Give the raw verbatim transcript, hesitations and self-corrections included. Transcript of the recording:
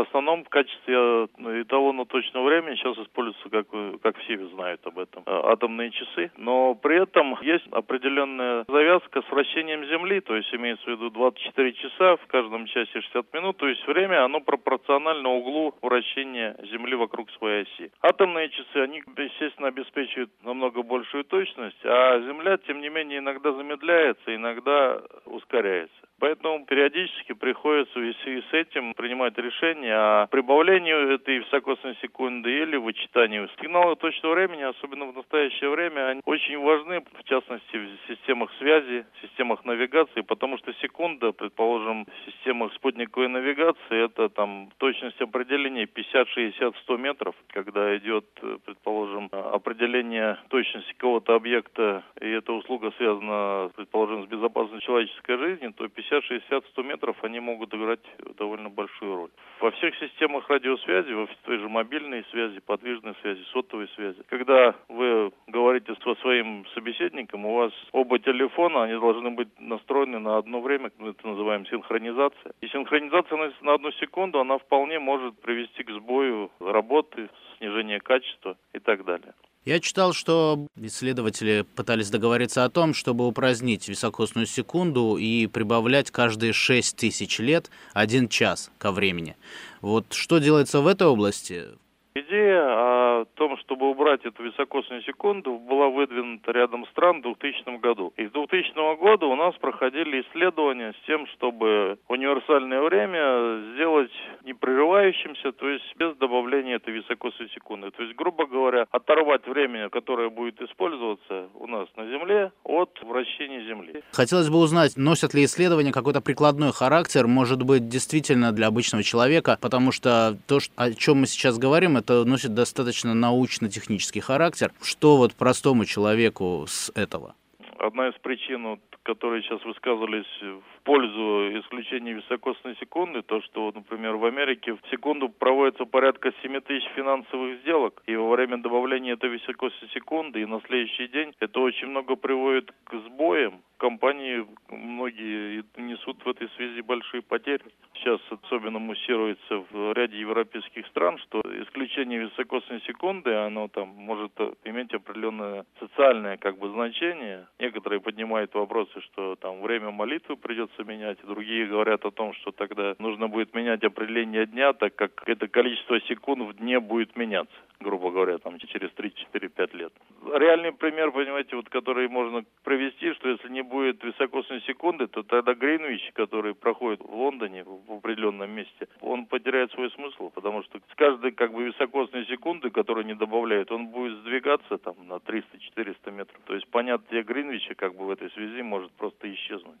основном в качестве э, эталона точного времени сейчас используются, как, вы- как все знают об этом, э, атомные часы. Но при этом есть определенная завязка с вращением Земли, то есть имеется в виду двадцать четыре часа, в каждом часе шестьдесят минут, то есть время, оно пропорционально углу вращения Земли вокруг своей оси. Атомные часы, они, естественно, обеспечивают намного большую точность, а Земля, тем не менее, иногда замедляется, иногда ускоряется. Поэтому периодически приходится в связи с этим принимать решение о прибавлении этой високосной секунды или вычитанию. Сигналы точного времени, особенно в настоящее время, они очень важны, в частности, в системах связи, в системах навигации, потому что секунда, предположим, в системах спутниковой навигации, это там точность определения пятьдесят, шестьдесят, сто метров, когда идет, предположим, определение точности какого-то объекта, и эта услуга связана, предположим, с безопасностью человеческой жизни, то пятьдесят, шестьдесят, сто метров они могут играть довольно большую роль. Во всех системах радиосвязи, во той же мобильной связи, подвижной связи, сотовой связи, когда вы говорите со своим собеседником, у вас оба телефона, они должны быть настроены на одно время, мы это называем синхронизация. И синхронизация на, на одну секунду, она вполне может привести к сбою работы, снижению качества и так далее. Я читал, что исследователи пытались договориться о том, чтобы упразднить високосную секунду и прибавлять каждые шесть тысяч лет один час ко времени. Вот что делается в этой области? Идея о том, чтобы убрать эту високосную секунду, была выдвинута рядом стран в двухтысячном году. И с двухтысячного года у нас проходили исследования с тем, чтобы универсальное время сделать непрерывающимся, то есть без добавления этой високосной секунды. То есть, грубо говоря, оторвать время, которое будет использоваться у нас на Земле, от вращения Земли. Хотелось бы узнать, носят ли исследования какой-то прикладной характер, может быть, действительно для обычного человека, потому что то, о чем мы сейчас говорим, это носит достаточно научно-технический характер. Что вот простому человеку с этого? Одна из причин, вот, которые сейчас высказывались в пользу исключения високосной секунды, то, что, например, в Америке в секунду проводится порядка семь тысяч финансовых сделок, и во время добавления этой високосной секунды и на следующий день это очень много приводит к сбоям. Компании многие несут в этой связи большие потери. Сейчас особенно муссируется в ряде европейских стран, что исключение високосной секунды, оно там может иметь определенное социальное как бы значение. Некоторые поднимают вопросы, что там время молитвы придется менять, другие говорят о том, что тогда нужно будет менять определение дня, так как это количество секунд в дне будет меняться, грубо говоря, там через три, четыре, пять лет. Реальный пример, понимаете, вот который можно привести, что если не будет високосной секунды, то тогда Гринвич, который проходит в Лондоне в определенном месте, он потеряет свой смысл, потому что с каждой как бы високосной секунды, которую не добавляют, он будет сдвигаться там на триста-четыреста метров. То есть понятие Гринвича как бы в этой связи может просто исчезнуть.